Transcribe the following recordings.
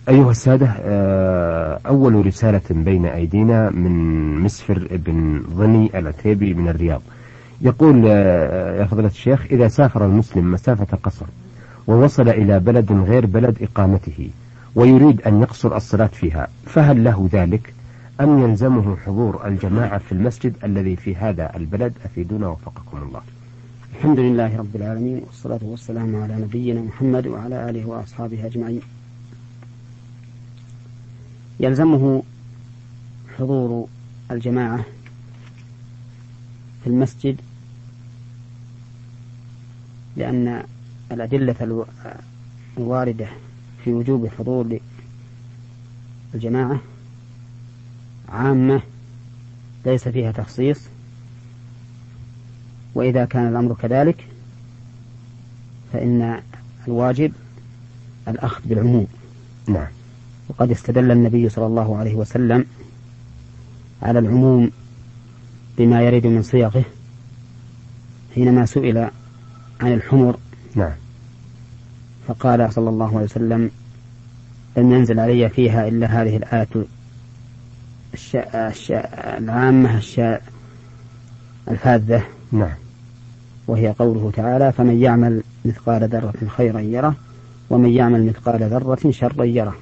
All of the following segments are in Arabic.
أيها السادة، أول رسالة بين أيدينا من مسفر بن ظني العتيبي من الرياض. يقول: يا فضيلة الشيخ، إذا سافر المسلم مسافة قصر ووصل إلى بلد غير بلد إقامته ويريد أن يقصر الصلاة فيها، فهل له ذلك أم يلزمه حضور الجماعة في المسجد الذي في هذا البلد؟ أفيدونا وفقكم الله. الحمد لله رب العالمين، والصلاة والسلام على نبينا محمد وعلى آله وأصحابه أجمعين. يلزمه حضور الجماعة في المسجد لأن الأدلة الواردة في وجوب حضور الجماعة عامة ليس فيها تخصيص، وإذا كان الأمر كذلك فإن الواجب الأخذ بالعموم. نعم. وقد استدل النبي صلى الله عليه وسلم على العموم بما يرد من صيغه حينما سئل عن الحمر. نعم. فقال صلى الله عليه وسلم: لم ينزل علي فيها إلا هذه الآية العامة الفاذة. نعم. وهي قوله تعالى: فمن يعمل مثقال ذرة خيرا يره ومن يعمل مثقال ذرة شرا يره.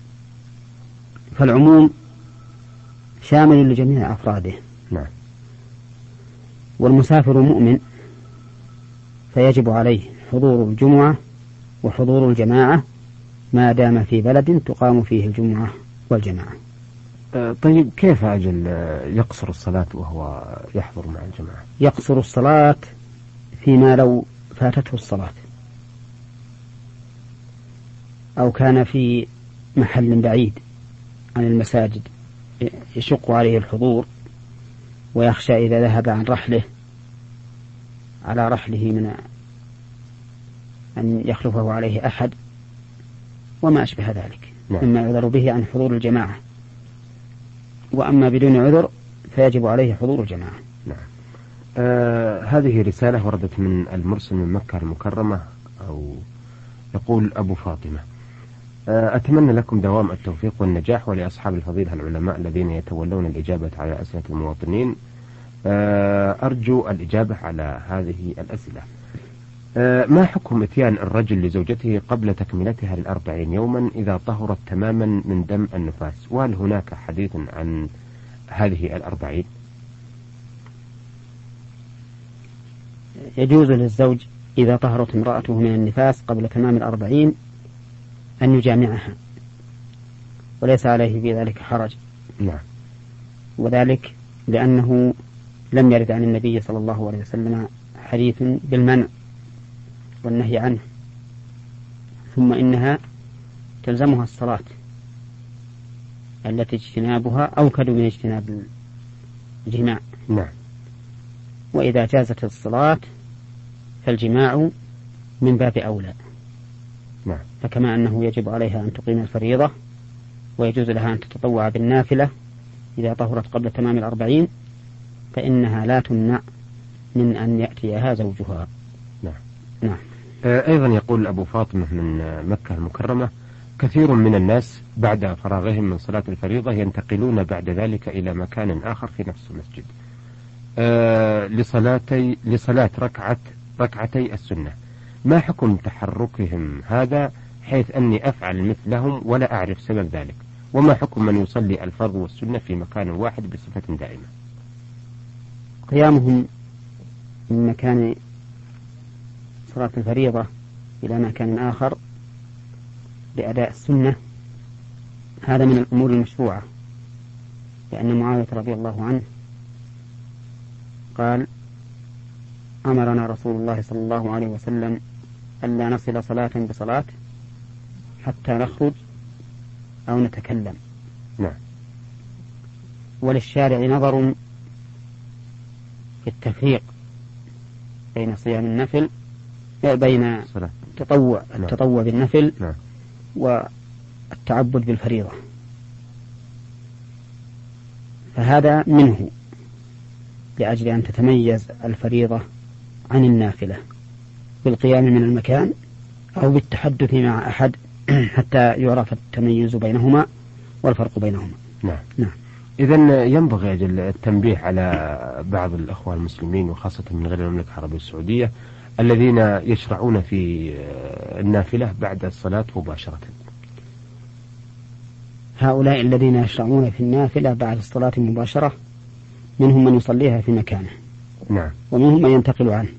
فالعموم شامل لجميع أفراده. نعم. والمسافر مؤمن فيجب عليه حضور الجمعة وحضور الجماعة ما دام في بلد تقام فيه الجمعة والجماعة. طيب، كيف أجل يقصر الصلاة وهو يحضر مع الجماعة؟ يقصر الصلاة فيما لو فاتته الصلاة أو كان في محل بعيد عن المساجد يشق عليه الحضور ويخشى إذا ذهب عن رحله على رحله من أن يخلفه عليه أحد وما أشبه ذلك. نعم. مما يعذر به عن حضور الجماعة. وأما بدون عذر فيجب عليه حضور الجماعة. نعم. هذه رسالة وردت من المرسل من مكة المكرمة، أو يقول أبو فاطمة: أتمنى لكم دوام التوفيق والنجاح، ولأصحاب الفضيلة العلماء الذين يتولون الإجابة على أسئلة المواطنين. أرجو الإجابة على هذه الأسئلة. ما حكم إتيان الرجل لزوجته قبل تكملتها ل40 يوما إذا طهرت تماما من دم النفاس؟ وهل هناك حديث عن هذه 40؟ يجوز للزوج إذا طهرت امرأته من النفاس قبل تمام 40 أن يجامعها، وليس عليه في ذلك حرج. نعم. وذلك لأنه لم يرد عن النبي صلى الله عليه وسلم حديث بالمنع والنهي عنه. ثم إنها تلزمها الصلاة التي اجتنابها أوكد من اجتناب الجماع. نعم. وإذا جازت الصلاة فالجماع من باب أولى. نعم. فكما أنه يجب عليها أن تقيم الفريضة ويجوز لها أن تتطوع بالنافلة إذا طهرت قبل تمام 40، فإنها لا تمنع من أن يأتيها زوجها. نعم. نعم. أيضا يقول أبو فاطمة من مكة المكرمة: كثير من الناس بعد فراغهم من صلاة الفريضة ينتقلون بعد ذلك إلى مكان آخر في نفس المسجد لصلاة ركعتي السنة. ما حكم تحركهم هذا حيث أني أفعل مثلهم ولا أعرف سبب ذلك؟ وما حكم من يصلي الفرض والسنة في مكان واحد بصفة دائمة؟ قيامهم من مكان صلاة الفريضة إلى مكان آخر لأداء السنة هذا من الأمور المشروعة، لأن معاوية رضي الله عنه قال: أمرنا رسول الله صلى الله عليه وسلم ألا نصل صلاة بصلاة حتى نخرج أو نتكلم. نعم. وللشارع نظر في التفريق بين صيام النفل بين التطوع بالنفل والتعبد بالفريضة، فهذا منه لأجل أن تتميز الفريضة عن النافلة بالقيام من المكان أو بالتحدث مع أحد حتى يعرف التمييز بينهما والفرق بينهما. نعم. إذن ينبغي التنبيه على بعض الأخوة المسلمين وخاصة من غير المملكة العربية السعودية الذين يشرعون في النافلة بعد الصلاة مباشرة. هؤلاء الذين يشرعون في النافلة بعد الصلاة مباشرة منهم من يصليها في مكانه، نعم، ومنهم من ينتقل عنه،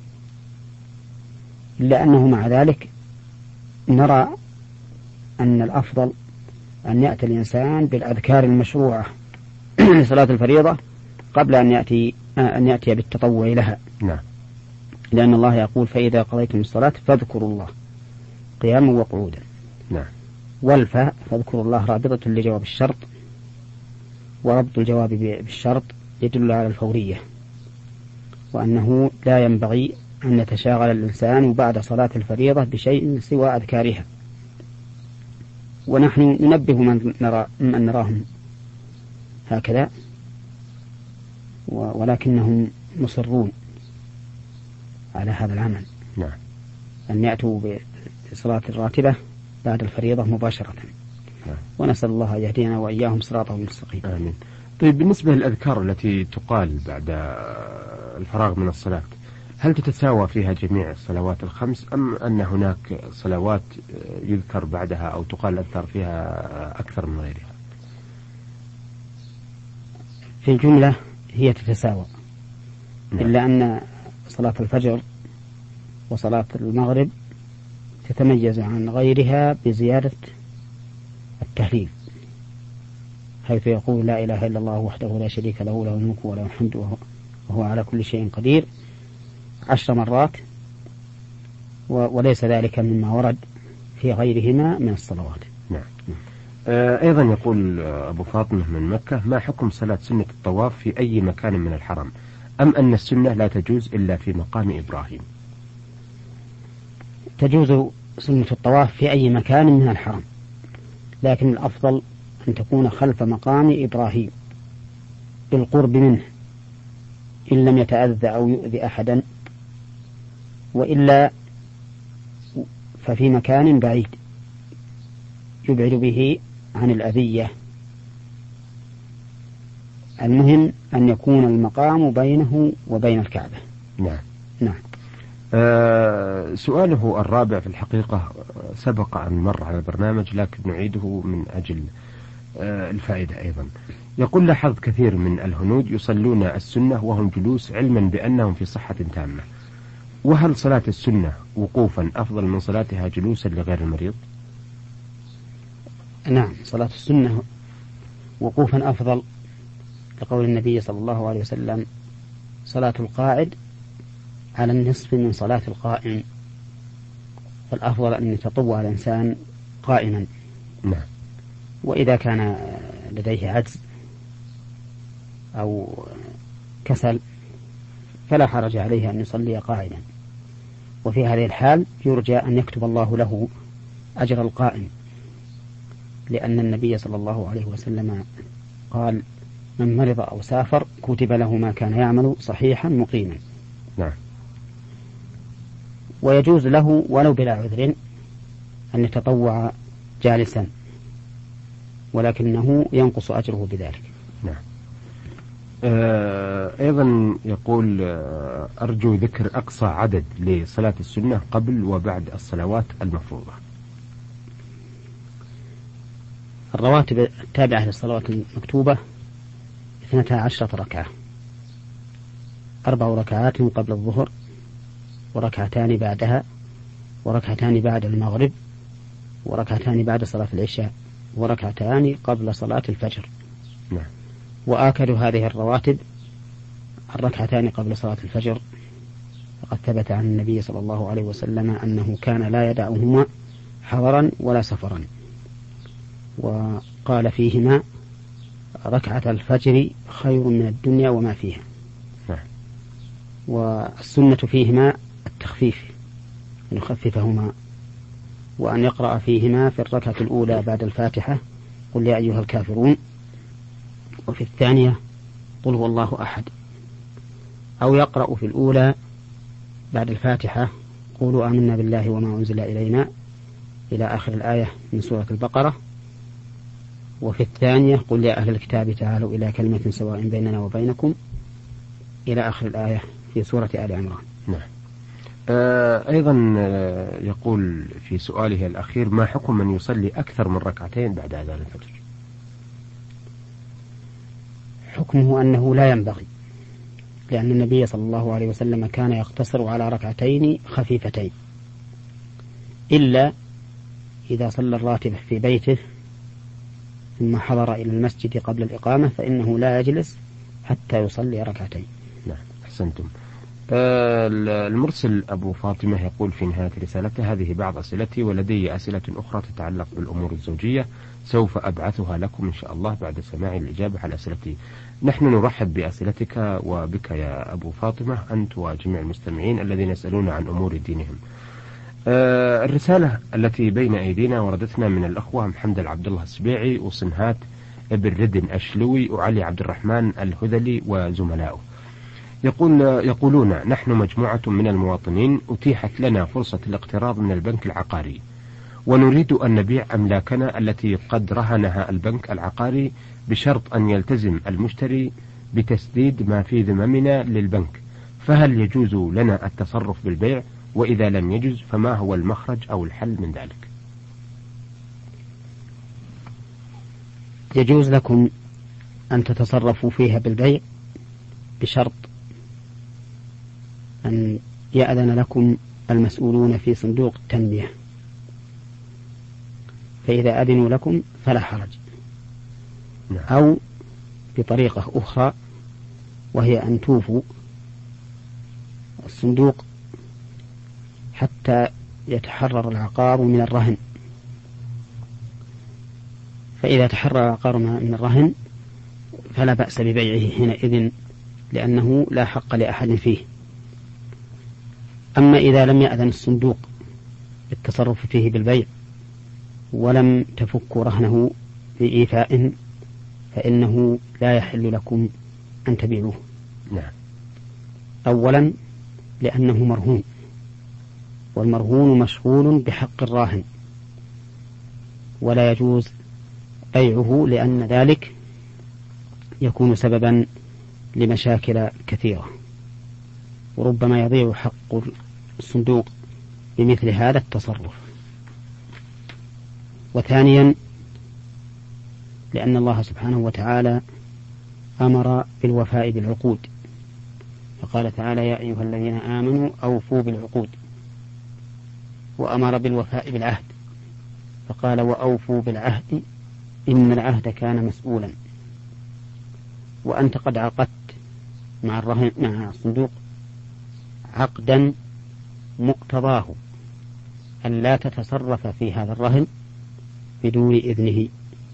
إلا أنه مع ذلك نرى أن الأفضل أن يأتي الإنسان بالأذكار المشروعة لصلاة الفريضة قبل أن يأتي بالتطوع لها. نعم. لأن الله يقول: فإذا قضيتم الصلاة فاذكروا الله قياما وقعودا. نعم. والفاء فاذكروا الله رابطة لجواب الشرط، وربط الجواب بالشرط يدل على الفورية، وأنه لا ينبغي أن يتشاغل الإنسان بعد صلاة الفريضة بشيء سوى أذكارها. ونحن ننبه من نراهم هكذا، ولكنهم مصرون على هذا العمل. نعم. أن يأتوا بصلاة الراتبة بعد الفريضة مباشرة. نعم. ونسأل الله أن يهدينا وإياهم صراطه المستقيم. آمين. طيب، بالنسبة للأذكار التي تقال بعد الفراغ من الصلاة، هل تتساوى فيها جميع الصلوات الخمس، أم أن هناك صلوات يذكر بعدها أو تقال الأذكار فيها أكثر من غيرها؟ في الجملة هي تتساوى. نعم. إلا أن صلاة الفجر وصلاة المغرب تتميز عن غيرها بزيادة التهليل، حيث يقول: لا إله إلا الله وحده لا شريك له، له الملك وله الحمد وهو على كل شيء قدير 10 مرات، وليس ذلك مما ورد في غيرهما من الصلوات. نعم. أيضا يقول أبو فاطمة من مكة: ما حكم صلاة سنة الطواف في أي مكان من الحرم، أم أن السنة لا تجوز إلا في مقام إبراهيم؟ تجوز سنة الطواف في أي مكان من الحرم، لكن الأفضل أن تكون خلف مقام إبراهيم بالقرب منه، إن لم يتأذى أو يؤذي أحدا، وإلا ففي مكان بعيد يبعد به عن الأذية. المهم أن يكون المقام بينه وبين الكعبة. نعم. نعم. سؤاله الرابع في الحقيقة سبق أن مر على البرنامج، لكن نعيده من أجل الفائدة أيضا. يقول: لاحظت كثير من الهنود يصلون السنة وهم جلوس، علما بأنهم في صحة تامة، وهل صلاة السنة وقوفا أفضل من صلاتها جلوسا لغير المريض؟ نعم، صلاة السنة وقوفا أفضل، لقول النبي صلى الله عليه وسلم: صلاة القاعد على النصف من صلاة القائم. فالأفضل أن يتطوع الإنسان قائما. نعم. وإذا كان لديه عجز أو كسل فلا حرج عليه أن يصلي قائما، وفي هذه الحال يرجى أن يكتب الله له أجر القائم، لأن النبي صلى الله عليه وسلم قال: من مرض أو سافر كتب له ما كان يعمل صحيحا مقيما. نعم. ويجوز له ولو بلا عذر أن يتطوع جالسا، ولكنه ينقص أجره بذلك. نعم. أيضا يقول: أرجو ذكر أقصى عدد لصلاة السنة قبل وبعد الصلوات المفروضة. الرواتب التابعة للصلوات المكتوبة 12 ركعة: 4 ركعات قبل الظهر، وركعتان بعدها، وركعتان بعد المغرب، وركعتان بعد صلاة العشاء، وركعتان قبل صلاة الفجر. نعم. وآكد هذه الرواتب الركعتان قبل صلاة الفجر، فقد ثبت عن النبي صلى الله عليه وسلم أنه كان لا يدعهما حضرا ولا سفرا، وقال فيهما: ركعة الفجر خير من الدنيا وما فيها. نعم. والسنة فيهما التخفيف، أن يخففهما، وأن يقرأ فيهما في الركعة الأولى بعد الفاتحة قل يا أيها الكافرون، وفي الثانية قل هو الله أحد، أو يقرأ في الأولى بعد الفاتحة قولوا آمنا بالله وما أنزل إلينا إلى آخر الآية من سورة البقرة. وفي الثانية قل يا أهل الكتاب تعالوا إلى كلمة سواء بيننا وبينكم إلى آخر الآية في سورة آل عمران. نعم. أيضا يقول في سؤاله الأخير: ما حكم من يصلي أكثر من ركعتين بعد أذان الفجر؟ حكمه أنه لا ينبغي، لأن النبي صلى الله عليه وسلم كان يقتصر على ركعتين خفيفتين، إلا إذا صلى الراتب في بيته ثم حضر إلى المسجد قبل الإقامة فإنه لا يجلس حتى يصلي ركعتين. نعم، أحسنتم. المرسل أبو فاطمة يقول في نهاية رسالته: هذه بعض أسئلتي، ولدي أسئلة أخرى تتعلق بالأمور الزوجية، سوف أبعثها لكم إن شاء الله بعد سماع الإجابة على أسئلتي. نحن نرحب بأسئلتك وبك يا أبو فاطمة، أنت وجميع المستمعين الذين يسألون عن أمور دينهم. الرسالة التي بين أيدينا وردتنا من الأخوة محمد العبد الله السبيعي وصنهات ابن ردن أشلوي وعلي عبد الرحمن الهذلي وزملائه. يقولون: نحن مجموعة من المواطنين أتيحت لنا فرصة الاقتراض من البنك العقاري، ونريد أن نبيع أملاكنا التي قد رهنها البنك العقاري بشرط أن يلتزم المشتري بتسديد ما في ذممنا للبنك، فهل يجوز لنا التصرف بالبيع؟ وإذا لم يجوز فما هو المخرج أو الحل من ذلك؟ يجوز لكم أن تتصرفوا فيها بالبيع بشرط أن يأذن لكم المسؤولون في صندوق التنمية، فإذا أذنوا لكم فلا حرج. أو بطريقة أخرى وهي أن توفوا الصندوق حتى يتحرر العقار من الرهن، فإذا تحرر العقار من الرهن فلا بأس ببيعه حينئذ، لأنه لا حق لأحد فيه. أما إذا لم يأذن الصندوق بالتصرف فيه بالبيع ولم تفكوا رهنه بإيفاء فإنه لا يحل لكم أن تبيعوه. نعم. أولا لأنه مرهون، والمرهون مشغول بحق الراهن، ولا يجوز بيعه لأن ذلك يكون سببا لمشاكل كثيرة، وربما يضيع حق الصندوق بمثل هذا التصرف. وثانيا لأن الله سبحانه وتعالى أمر بالوفاء بالعقود، فقال تعالى: يا أيها الذين آمنوا أوفوا بالعقود، وأمر بالوفاء بالعهد فقال: وأوفوا بالعهد إن العهد كان مسؤولا. وأنت قد عقدت مع الصندوق عقدا مقتضاه أن لا تتصرف في هذا الرهن بدون إذنه،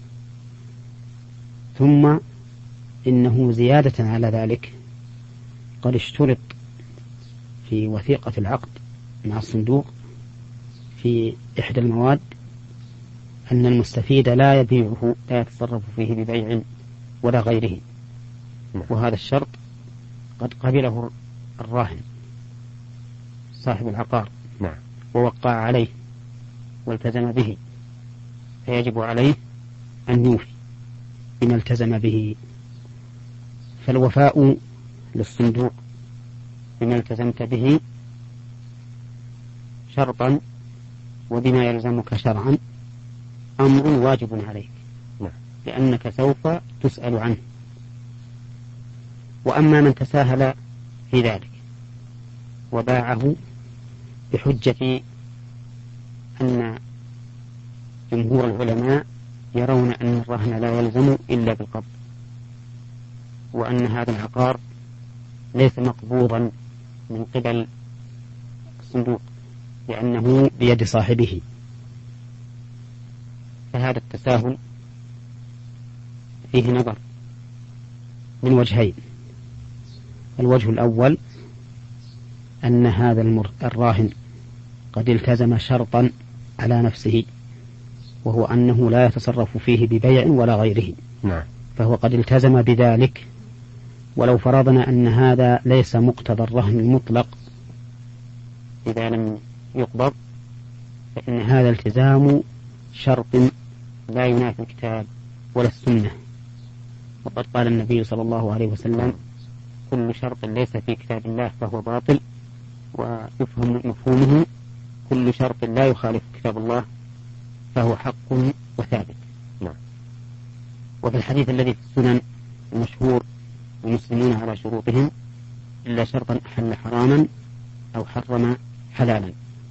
ثم إنه زيادة على ذلك قد اشترط في وثيقة العقد مع الصندوق في إحدى المواد أن المستفيد لا يبيعه، لا يتصرف فيه ببيع ولا غيره، وهذا الشرط قد قبله الراهن صاحب العقار ووقع عليه والتزم به، فيجب عليه أن يوفي بما التزم به. فالوفاء للصندوق بما التزمت به شرطا وبما يلزمك شرعا أمر واجب عليك، لأنك سوف تسأل عنه. وأما من تساهل في ذلك وباعه بحجة أن جمهور العلماء يرون أن الرهن لا يلزم إلا بالقبض، وأن هذا العقار ليس مقبوضا من قبل الصندوق لأنه بيد صاحبه، فهذا التساهل فيه نظر من وجهين. الوجه الأول أن هذا الراهن قد التزم شرطا على نفسه، وهو أنه لا يتصرف فيه ببيع ولا غيره، فهو قد التزم بذلك. ولو فرضنا أن هذا ليس مقتضى الرهن المطلق إذا لم يقبض، فإن هذا التزام شرط لا ينافي الكتاب ولا السنة. وقد قال النبي صلى الله عليه وسلم: كل شرط ليس في كتاب الله فهو باطل. ويفهم مفهومه: كل شرط لا يخالف كتاب الله فهو حق وثابت. وفي الحديث الذي في السنن المشهور: المسلمون على شروطهم إلا شرطا أحل حراما أو حرم حلالا.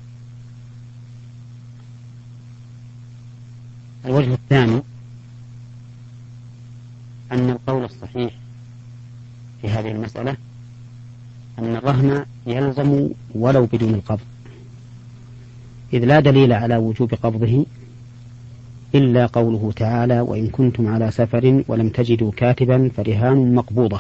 الوجه الثاني أن القول الصحيح في هذه المسألة أن الرهن يلزم ولو بدون القبض، إذ لا دليل على وجوب قبضه إلا قوله تعالى: وإن كنتم على سفر ولم تجدوا كاتبا فرهان مقبوضة.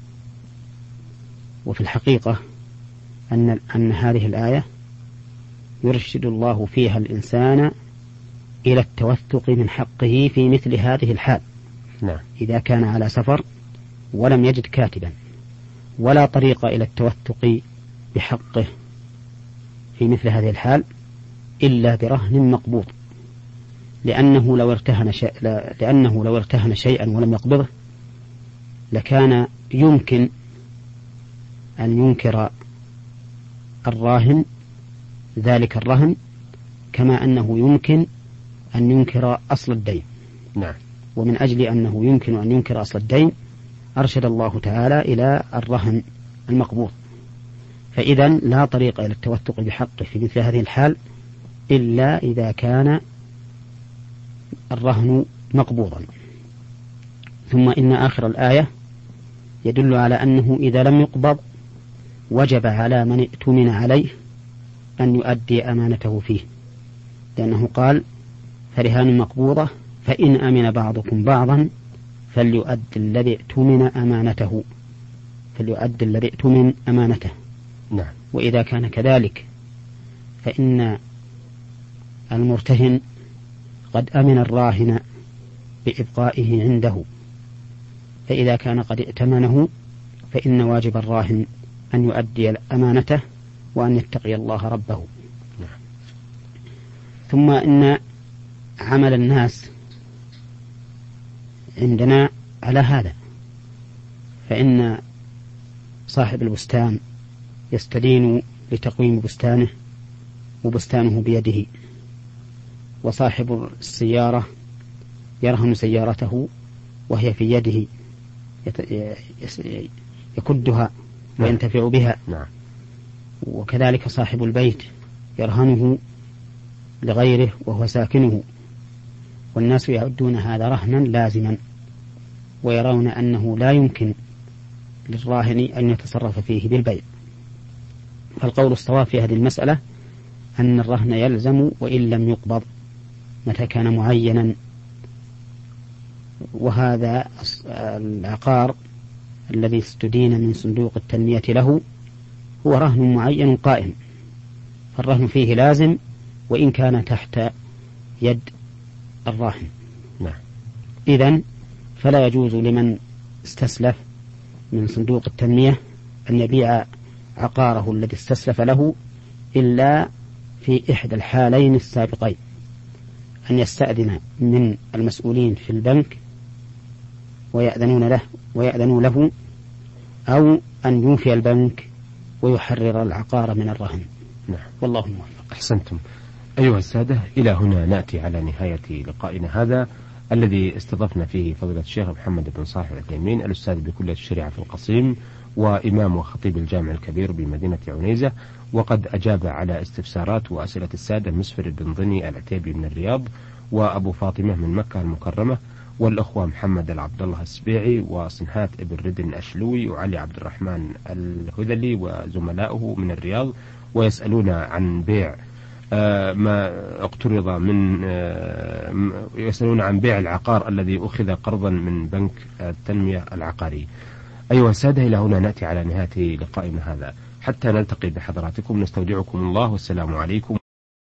وفي الحقيقة أن هذه الآية يرشد الله فيها الإنسان إلى التوثق من حقه في مثل هذه الحال. إذا كان على سفر ولم يجد كاتبا، ولا طريق إلى التوثق بحقه في مثل هذه الحال إلا برهن مقبوض، لأنه لو ارتهن شيئا ولم يقبضه لكان يمكن أن ينكر الراهن ذلك الرهن، كما أنه يمكن أن ينكر أصل الدين. ومن أجل أنه يمكن أن ينكر أصل الدين أرشد الله تعالى إلى الرهن المقبوض. فإذا لا طريق إلى التوثق بحقه في مثل هذه الحال إلا إذا كان الرهن مقبوضا. ثم إن آخر الآية يدل على أنه إذا لم يقبض وجب على من ائتمن عليه أن يؤدي أمانته فيه، لأنه قال: فرهان مقبوضة فإن أمن بعضكم بعضا فليؤد الذي ائتمن أمانته. وإذا كان كذلك فإن المرتهن قد أمن الراهن بإبقائه عنده، فإذا كان قد ائتمنه فإن واجب الراهن أن يؤدي أمانته وأن يتقي الله ربه. ثم إن عمل الناس عندنا على هذا، فإن صاحب البستان يستدين لتقويم بستانه وبستانه بيده، وصاحب السيارة يرهن سيارته وهي في يده يكدها وينتفع بها. وكذلك صاحب البيت يرهنه لغيره وهو ساكنه، والناس يعدون هذا رهنا لازما، ويرون أنه لا يمكن للراهن أن يتصرف فيه بالبيع. فالقول الصواب في هذه المسألة أن الرهن يلزم وإن لم يقبض متى كان معينا. وهذا العقار الذي استدين من صندوق التنمية له هو رهن معين قائم، فالرهن فيه لازم وإن كان تحت يد الراهن. إذن فلا يجوز لمن استسلف من صندوق التنمية أن يبيع عقاره الذي استسلف له إلا في إحدى الحالين السابقين: أن يستأذن من المسؤولين في البنك ويأذنوا له، أو أن يوفي البنك ويحرر العقار من الرهن. والله موفق. أحسنتم. أيها السادة، إلى هنا نأتي على نهاية لقائنا هذا الذي استضفنا فيه فضيلة الشيخ محمد بن صالح العثيمين، الأستاذ بكلية الشريعة في القصيم وإمام وخطيب الجامع الكبير بمدينة عنيزة، وقد أجاب على استفسارات وأسئلة السادة مسفر بن ضني العتيبي من الرياض، وأبو فاطمة من مكة المكرمة، والأخوة محمد العبد الله السبيعي وصنهات ابن ردن الأشلوي وعلي عبد الرحمن الهذلي وزملائه من الرياض، ويسألون عن بيع ما اقترض من يسألون عن بيع العقار الذي أخذ قرضا من بنك التنمية العقاري. أيها السادة، إلى هنا نأتي على نهاية لقائنا هذا، حتى نلتقي بحضراتكم نستودعكم الله، والسلام عليكم.